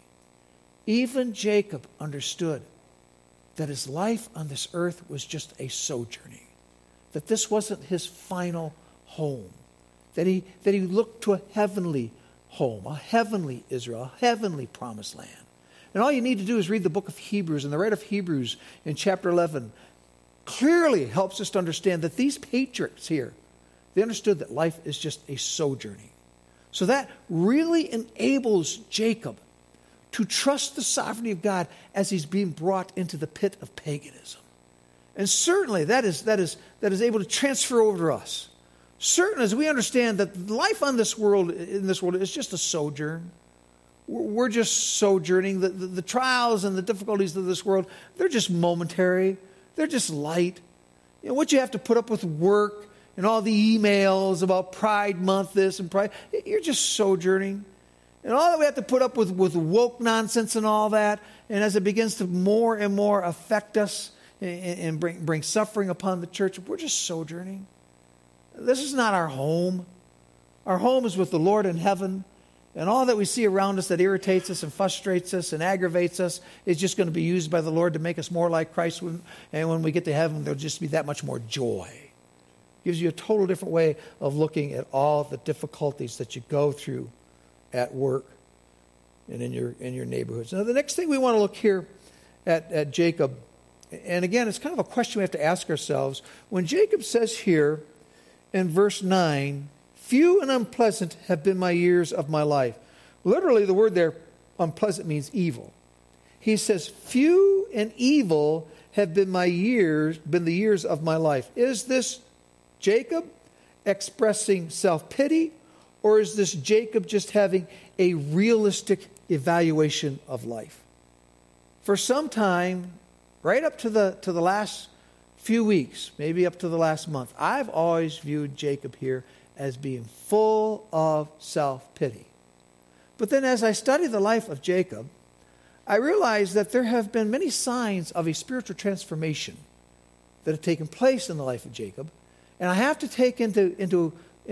Even Jacob understood that his life on this earth was just a sojourning, that this wasn't his final home, that he looked to a heavenly home, a heavenly Israel, a heavenly promised land. And all you need to do is read the book of Hebrews, and the writer of Hebrews in chapter 11 clearly helps us to understand that these patriarchs here, they understood that life is just a sojourning. So that really enables Jacob to trust the sovereignty of God as he's being brought into the pit of paganism. And certainly that is able to transfer over to us. Certainly as we understand that life in this world is just a sojourn. We're just sojourning. The trials and the difficulties of this world, they're just momentary. They're just light. You know, what you have to put up with work and all the emails about Pride Month, this and Pride, you're just sojourning. And all that we have to put up with woke nonsense and all that, and as it begins to more and more affect us and bring suffering upon the church, we're just sojourning. This is not our home. Our home is with the Lord in heaven, and all that we see around us that irritates us and frustrates us and aggravates us is just going to be used by the Lord to make us more like Christ, and when we get to heaven, there'll just be that much more joy. Gives you a total different way of looking at all the difficulties that you go through at work and in your neighborhoods. Now, the next thing we want to look here at Jacob And again, it's kind of a question we have to ask ourselves. When Jacob says here in verse 9, few and unpleasant have been my years of my life. Literally, the word there, unpleasant, means evil. He says, few and evil have been the years of my life. Is this Jacob expressing self-pity, or is this Jacob just having a realistic evaluation of life? For some time, right up to the last few weeks, maybe up to the last month, I've always viewed Jacob here as being full of self-pity. But then as I study the life of Jacob, I realize that there have been many signs of a spiritual transformation that have taken place in the life of Jacob. And I have to take into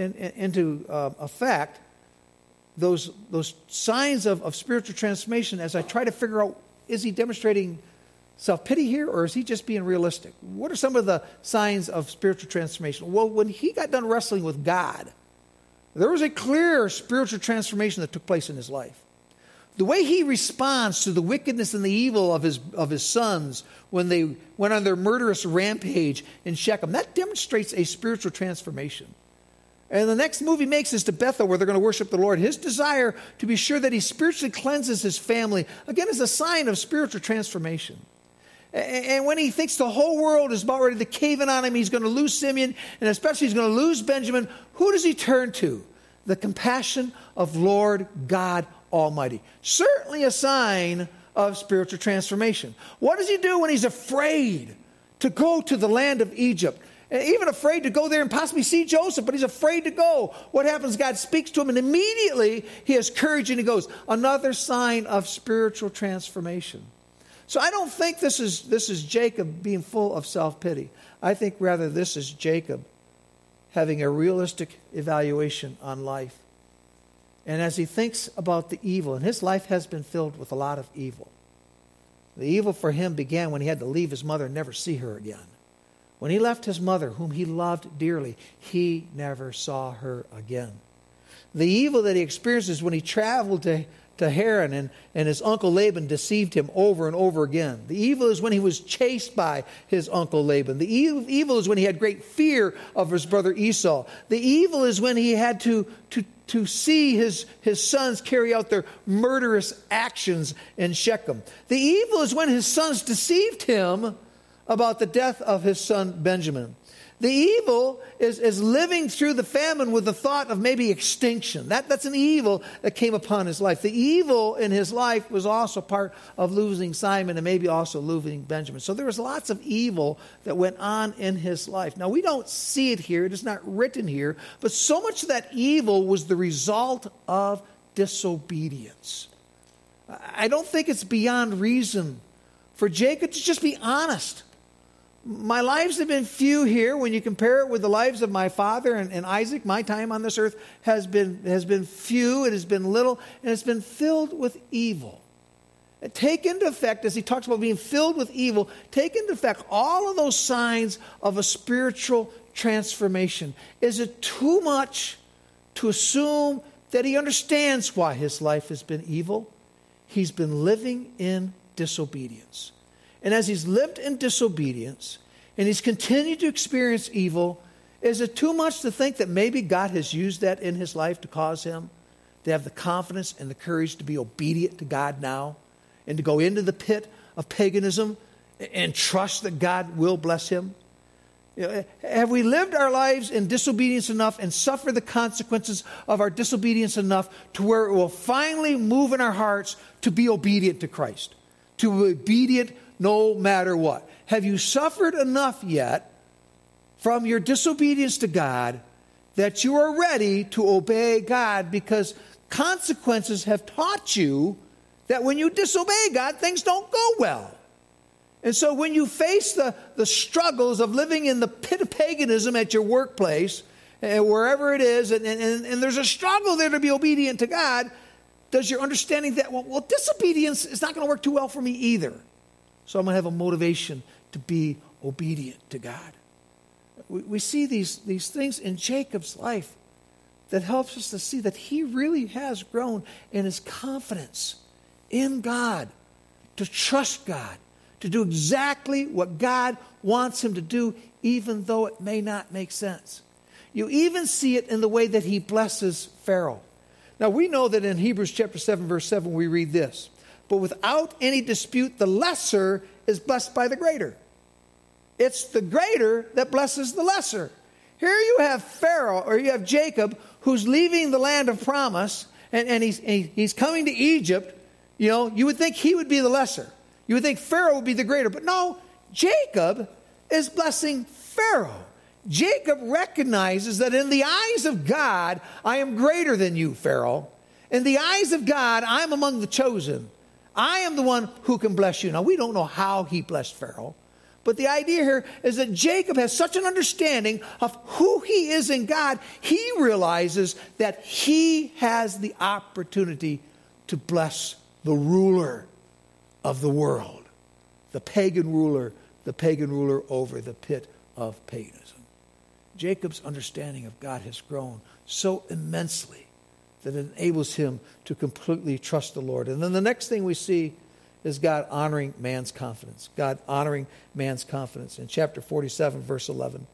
effect those signs of spiritual transformation as I try to figure out, is he demonstrating self-pity here, or is he just being realistic? What are some of the signs of spiritual transformation? Well, when he got done wrestling with God, there was a clear spiritual transformation that took place in his life. The way he responds to the wickedness and the evil of his sons when they went on their murderous rampage in Shechem, that demonstrates a spiritual transformation. And the next move he makes is to Bethel, where they're going to worship the Lord. His desire to be sure that he spiritually cleanses his family, again, is a sign of spiritual transformation. And when he thinks the whole world is about ready to cave in on him, he's going to lose Simeon, and especially he's going to lose Benjamin, who does he turn to? The compassion of Lord God Almighty. Certainly a sign of spiritual transformation. What does he do when he's afraid to go to the land of Egypt? Even afraid to go there and possibly see Joseph, but he's afraid to go. What happens? God speaks to him, and immediately he has courage and he goes. Another sign of spiritual transformation. So I don't think this is Jacob being full of self-pity. I think rather this is Jacob having a realistic evaluation on life. And as he thinks about the evil, and his life has been filled with a lot of evil. The evil for him began when he had to leave his mother and never see her again. When he left his mother, whom he loved dearly, he never saw her again. The evil that he experiences when he traveled to Haran and his uncle Laban deceived him over and over again. The evil is when he was chased by his uncle Laban. The evil is when he had great fear of his brother Esau. The evil is when he had to see his sons carry out their murderous actions in Shechem. The evil is when his sons deceived him about the death of his son Benjamin. The evil is living through the famine with the thought of maybe extinction. That's an evil that came upon his life. The evil in his life was also part of losing Simon and maybe also losing Benjamin. So there was lots of evil that went on in his life. Now, we don't see it here. It is not written here. But so much of that evil was the result of disobedience. I don't think it's beyond reason for Jacob to just be honest. My lives have been few here. When you compare it with the lives of my father and Isaac, my time on this earth has been few, it has been little, and it's been filled with evil. Take into effect, as he talks about being filled with evil, take into effect all of those signs of a spiritual transformation. Is it too much to assume that he understands why his life has been evil? He's been living in disobedience. And as he's lived in disobedience and he's continued to experience evil, is it too much to think that maybe God has used that in his life to cause him to have the confidence and the courage to be obedient to God now and to go into the pit of paganism and trust that God will bless him? Have we lived our lives in disobedience enough and suffered the consequences of our disobedience enough to where it will finally move in our hearts to be obedient to Christ, to be obedient no matter what? Have you suffered enough yet from your disobedience to God that you are ready to obey God, because consequences have taught you that when you disobey God, things don't go well? And so when you face the struggles of living in the pit of paganism at your workplace, wherever it is, and there's a struggle there to be obedient to God, does your understanding that, well, disobedience is not going to work too well for me either, so I'm going to have a motivation to be obedient to God? We see these things in Jacob's life that helps us to see that he really has grown in his confidence in God, to trust God, to do exactly what God wants him to do, even though it may not make sense. You even see it in the way that he blesses Pharaoh. Now, we know that in Hebrews chapter 7, verse 7, we read this, but without any dispute, the lesser is blessed by the greater. It's the greater that blesses the lesser. Here you have Pharaoh, or you have Jacob, who's leaving the land of promise, and he's coming to Egypt. You know, you would think he would be the lesser. You would think Pharaoh would be the greater. But no, Jacob is blessing Pharaoh. Jacob recognizes that in the eyes of God, I am greater than you, Pharaoh. In the eyes of God, I'm among the chosen. I am the one who can bless you. Now, we don't know how he blessed Pharaoh. But the idea here is that Jacob has such an understanding of who he is in God, he realizes that he has the opportunity to bless the ruler of the world, the pagan ruler over the pit of paganism. Jacob's understanding of God has grown so immensely that it enables him to completely trust the Lord. And then the next thing we see is God honoring man's confidence. God honoring man's confidence. In chapter 47, verse 11.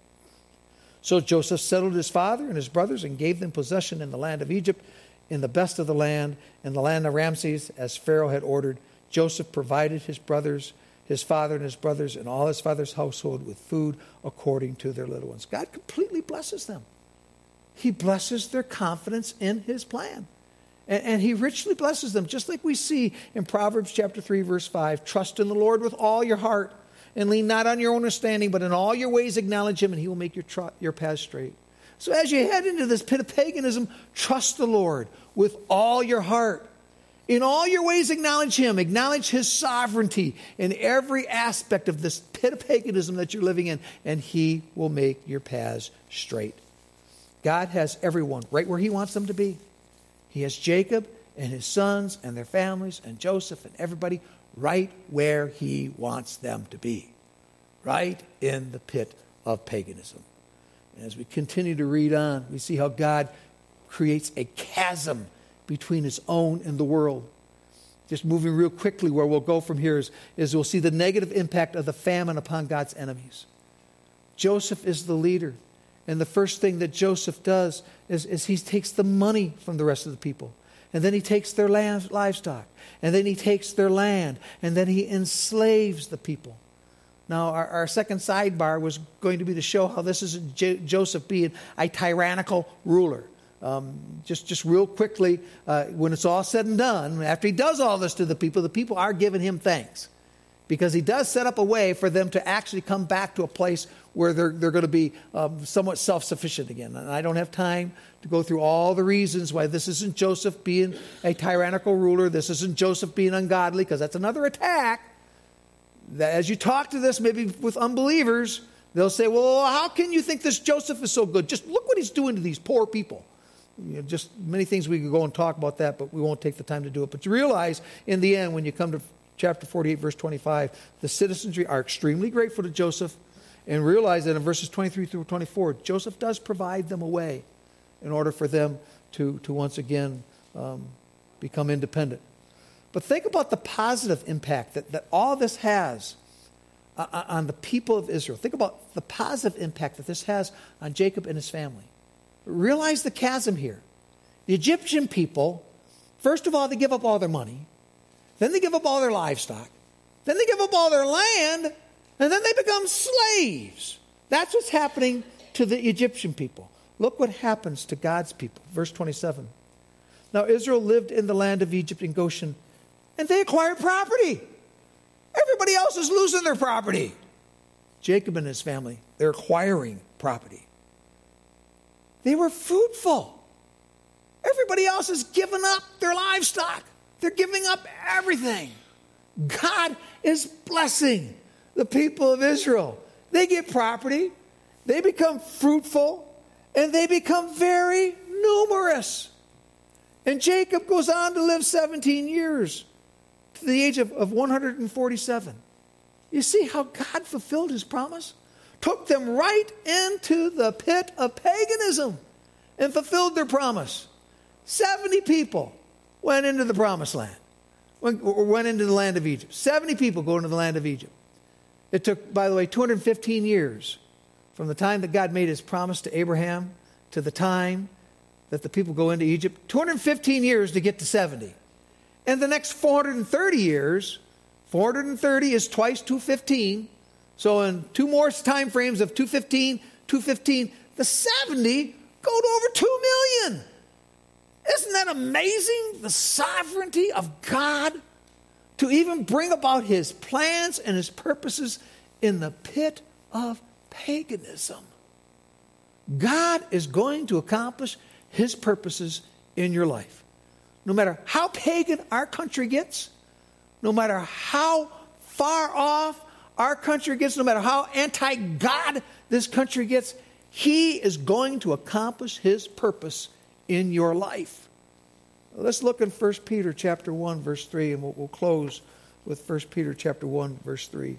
So Joseph settled his father and his brothers and gave them possession in the land of Egypt, in the best of the land, in the land of Ramses, as Pharaoh had ordered. Joseph provided his brothers, his father and his brothers, and all his father's household with food according to their little ones. God completely blesses them. He blesses their confidence in his plan. And he richly blesses them, just like we see in Proverbs chapter 3, verse 5. Trust in the Lord with all your heart, and lean not on your own understanding, but in all your ways acknowledge him, and he will make your path straight. So as you head into this pit of paganism, trust the Lord with all your heart. In all your ways acknowledge him. Acknowledge his sovereignty in every aspect of this pit of paganism that you're living in, and he will make your paths straight. God has everyone right where he wants them to be. He has Jacob and his sons and their families and Joseph and everybody right where he wants them to be. Right in the pit of paganism. And as we continue to read on, we see how God creates a chasm between his own and the world. Just moving real quickly, where we'll go from here is we'll see the negative impact of the famine upon God's enemies. Joseph is the leader. And the first thing that Joseph does is he takes the money from the rest of the people. And then he takes their livestock. And then he takes their land. And then he enslaves the people. Now, our second sidebar was going to be to show how this is Joseph being a tyrannical ruler. Just real quickly, when it's all said and done, after he does all this to the people are giving him thanks. Because he does set up a way for them to actually come back to a place where they're going to be somewhat self-sufficient again. And I don't have time to go through all the reasons why this isn't Joseph being a tyrannical ruler. This isn't Joseph being ungodly, because that's another attack. That as you talk to this, maybe with unbelievers, they'll say, well, how can you think this Joseph is so good? Just look what he's doing to these poor people. You know, just many things we could go and talk about that, but we won't take the time to do it. But you realize in the end, when you come to chapter 48, verse 25, the citizenry are extremely grateful to Joseph, and realize that in verses 23 through 24, Joseph does provide them a way in order for them to once again become independent. But think about the positive impact that all this has on the people of Israel. Think about the positive impact that this has on Jacob and his family. Realize the chasm here. The Egyptian people, first of all, they give up all their money. Then they give up all their livestock. Then they give up all their land. And then they become slaves. That's what's happening to the Egyptian people. Look what happens to God's people. Verse 27. Now Israel lived in the land of Egypt in Goshen, and they acquired property. Everybody else is losing their property. Jacob and his family, they're acquiring property. They were fruitful. Everybody else has given up their livestock. They're giving up everything. God is blessing the people of Israel. They get property, they become fruitful, and they become very numerous. And Jacob goes on to live 17 years to the age of 147. You see how God fulfilled his promise? Took them right into the pit of paganism and fulfilled their promise. 70 people went into the promised land. Went into the land of Egypt. 70 people go into the land of Egypt. It took, by the way, 215 years from the time that God made his promise to Abraham to the time that the people go into Egypt. 215 years to get to 70. And the next 430 years, 430 is twice 215. So in two more time frames of 215, the 70 go to over 2 million. Isn't that amazing? The sovereignty of God to even bring about his plans and his purposes in the pit of paganism. God is going to accomplish his purposes in your life. No matter how pagan our country gets, no matter how far off our country gets, no matter how anti-God this country gets, he is going to accomplish his purpose in your life. Let's look in 1 Peter chapter 1, verse 3, and we'll close with 1 Peter chapter 1, verse 3.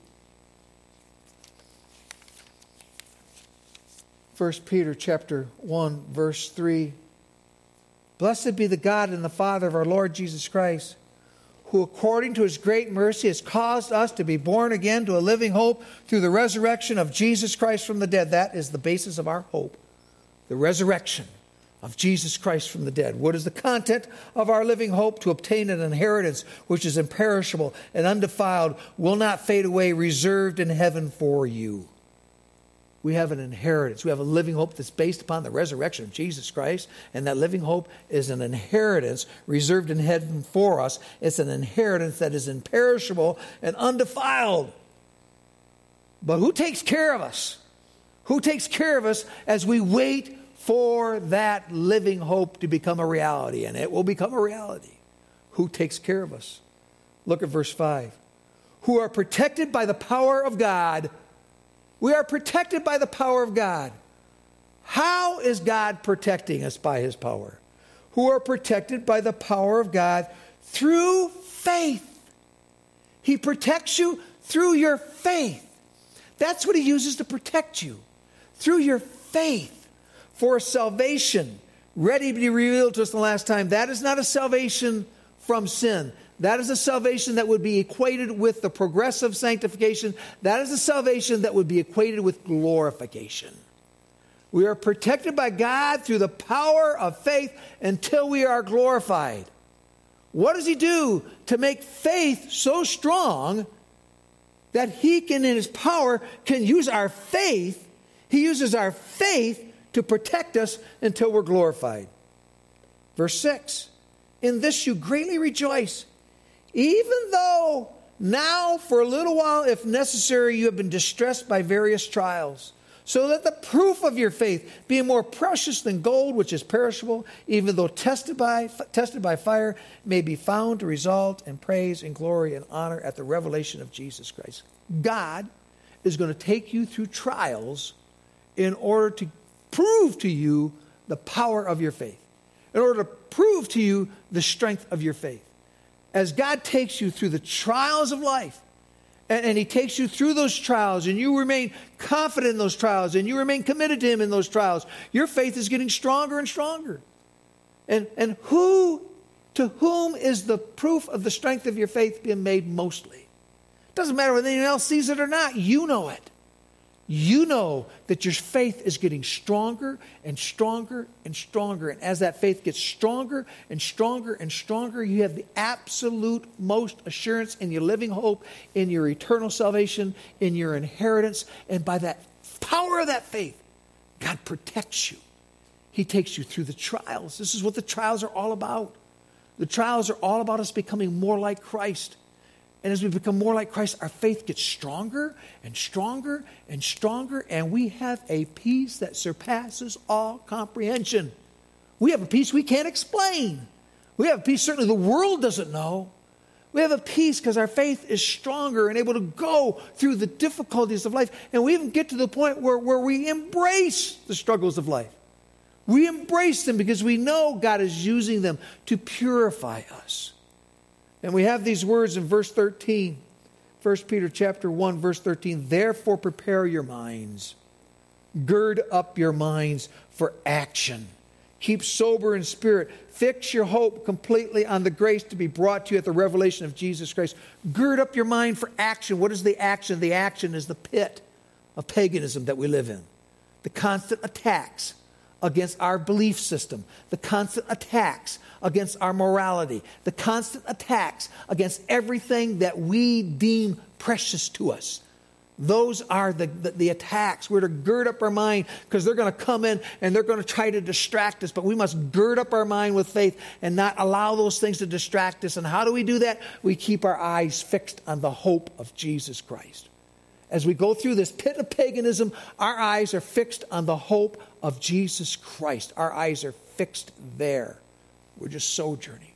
1 Peter chapter 1, verse 3. Blessed be the God and the Father of our Lord Jesus Christ, who according to his great mercy has caused us to be born again to a living hope through the resurrection of Jesus Christ from the dead. That is the basis of our hope. The resurrection of Jesus Christ from the dead. What is the content of our living hope? To obtain an inheritance which is imperishable and undefiled, will not fade away, reserved in heaven for you. We have an inheritance. We have a living hope that's based upon the resurrection of Jesus Christ. And that living hope is an inheritance reserved in heaven for us. It's an inheritance that is imperishable and undefiled. But who takes care of us? Who takes care of us as we wait for that living hope to become a reality? And it will become a reality. Who takes care of us? Look at verse 5. Who are protected by the power of God. We are protected by the power of God. How is God protecting us by his power? Who are protected by the power of God through faith. He protects you through your faith. That's what he uses to protect you. Through your faith for salvation, ready to be revealed to us the last time. That is not a salvation from sin. That is a salvation that would be equated with the progressive sanctification. That is a salvation that would be equated with glorification. We are protected by God through the power of faith until we are glorified. What does he do to make faith so strong that he can, in his power, can use our faith? He uses our faith to protect us until we're glorified. Verse 6, in this you greatly rejoice, even though now for a little while, if necessary, you have been distressed by various trials, so that the proof of your faith, being more precious than gold, which is perishable, even though tested by fire, may be found to result in praise and glory and honor at the revelation of Jesus Christ. God is going to take you through trials in order to prove to you the power of your faith, in order to prove to you the strength of your faith. As God takes you through the trials of life, and he takes you through those trials, and you remain confident in those trials, and you remain committed to him in those trials, your faith is getting stronger and stronger. And to whom is the proof of the strength of your faith being made mostly? It doesn't matter whether anyone else sees it or not. You know it. You know that your faith is getting stronger and stronger and stronger. And as that faith gets stronger and stronger and stronger, you have the absolute most assurance in your living hope, in your eternal salvation, in your inheritance. And by that power of that faith, God protects you. He takes you through the trials. This is what the trials are all about. The trials are all about us becoming more like Christ. And as we become more like Christ, our faith gets stronger and stronger and stronger, and we have a peace that surpasses all comprehension. We have a peace we can't explain. We have a peace certainly the world doesn't know. We have a peace because our faith is stronger and able to go through the difficulties of life. And we even get to the point where we embrace the struggles of life. We embrace them because we know God is using them to purify us. And we have these words in verse 13, 1 Peter chapter 1, verse 13. Therefore prepare your minds, gird up your minds for action. Keep sober in spirit. Fix your hope completely on the grace to be brought to you at the revelation of Jesus Christ. Gird up your mind for action. What is the action? The action is the pit of paganism that we live in. The constant attacks against our belief system. The constant attacks against our morality. The constant attacks against everything that we deem precious to us. Those are the attacks. We're to gird up our mind because they're going to come in and they're going to try to distract us. But we must gird up our mind with faith and not allow those things to distract us. And how do we do that? We keep our eyes fixed on the hope of Jesus Christ. As we go through this pit of paganism, our eyes are fixed on the hope of Jesus Christ. Our eyes are fixed there. We're just sojourning.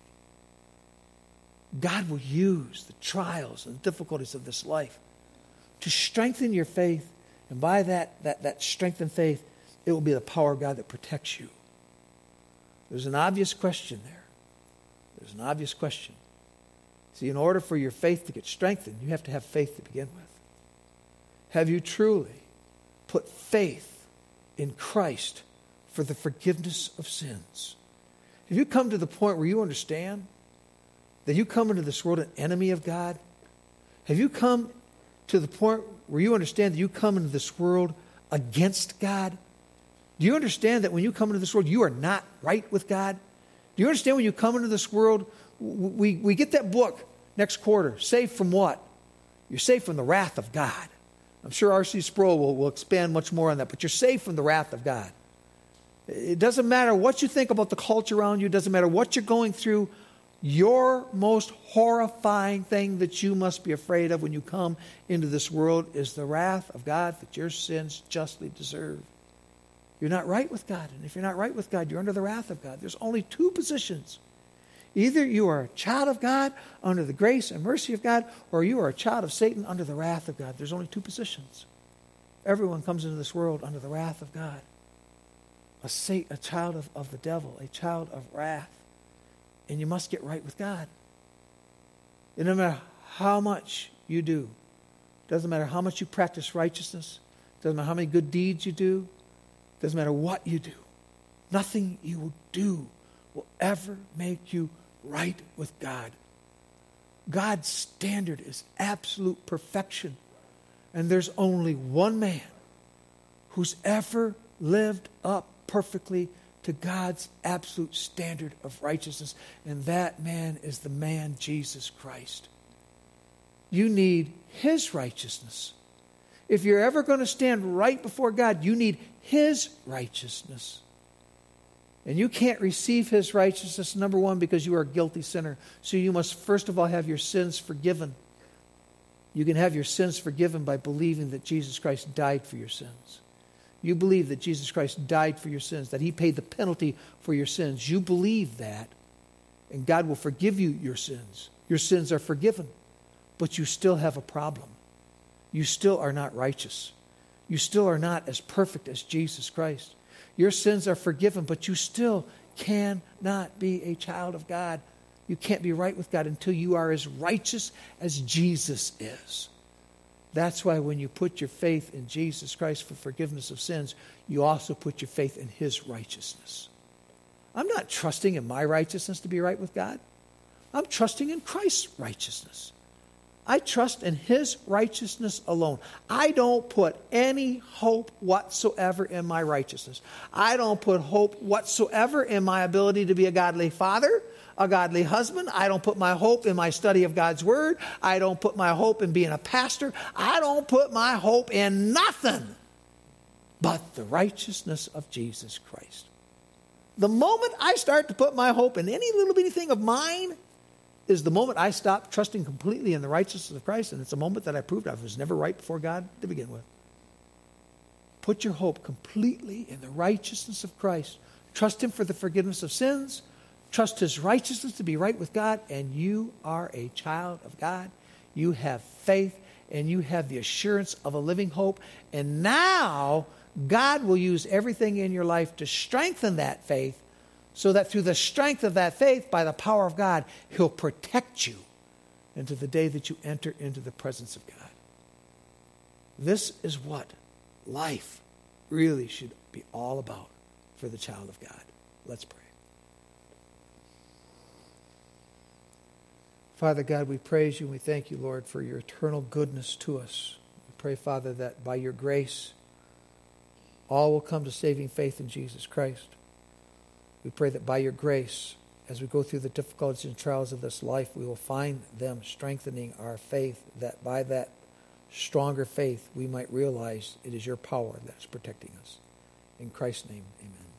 God will use the trials and difficulties of this life to strengthen your faith, and by that strengthened faith, it will be the power of God that protects you. There's an obvious question there. There's an obvious question. See, in order for your faith to get strengthened, you have to have faith to begin with. Have you truly put faith in Christ for the forgiveness of sins? Have you come to the point where you understand that you come into this world an enemy of God? Have you come to the point where you understand that you come into this world against God? Do you understand that when you come into this world, you are not right with God? Do you understand when you come into this world, we get that book next quarter, Saved from what? You're saved from the wrath of God. I'm sure R.C. Sproul will expand much more on that, but you're saved from the wrath of God. It doesn't matter what you think about the culture around you. It doesn't matter what you're going through. Your most horrifying thing that you must be afraid of when you come into this world is the wrath of God that your sins justly deserve. You're not right with God. And if you're not right with God, you're under the wrath of God. There's only two positions. Either you are a child of God under the grace and mercy of God, or you are a child of Satan under the wrath of God. There's only two positions. Everyone comes into this world under the wrath of God. A child of the devil, a child of wrath. And you must get right with God. And no matter how much you do, doesn't matter how much you practice righteousness, doesn't matter how many good deeds you do, doesn't matter what you do, nothing you will do will ever make you right with God. God's standard is absolute perfection. And there's only one man who's ever lived up perfectly to God's absolute standard of righteousness. And that man is the man Jesus Christ. You need his righteousness. If you're ever going to stand right before God, you need his righteousness. And you can't receive his righteousness, number one, because you are a guilty sinner. So you must first of all have your sins forgiven. You can have your sins forgiven by believing that Jesus Christ died for your sins. You believe that Jesus Christ died for your sins, that he paid the penalty for your sins. You believe that, and God will forgive you your sins. Your sins are forgiven, but you still have a problem. You still are not righteous. You still are not as perfect as Jesus Christ. Your sins are forgiven, but you still cannot be a child of God. You can't be right with God until you are as righteous as Jesus is. That's why when you put your faith in Jesus Christ for forgiveness of sins, you also put your faith in his righteousness. I'm not trusting in my righteousness to be right with God. I'm trusting in Christ's righteousness. I trust in his righteousness alone. I don't put any hope whatsoever in my righteousness. I don't put hope whatsoever in my ability to be a godly father, a godly husband. I don't put my hope in my study of God's word. I don't put my hope in being a pastor. I don't put my hope in nothing but the righteousness of Jesus Christ. The moment I start to put my hope in any little bitty thing of mine is the moment I stop trusting completely in the righteousness of Christ, and it's a moment that I proved I was never right before God to begin with. Put your hope completely in the righteousness of Christ. Trust him for the forgiveness of sins. Trust his righteousness to be right with God, and you are a child of God. You have faith, and you have the assurance of a living hope. And now, God will use everything in your life to strengthen that faith, so that through the strength of that faith, by the power of God, he'll protect you into the day that you enter into the presence of God. This is what life really should be all about for the child of God. Let's pray. Father God, we praise you and we thank you, Lord, for your eternal goodness to us. We pray, Father, that by your grace, all will come to saving faith in Jesus Christ. We pray that by your grace, as we go through the difficulties and trials of this life, we will find them strengthening our faith, that by that stronger faith, we might realize it is your power that is protecting us. In Christ's name, amen.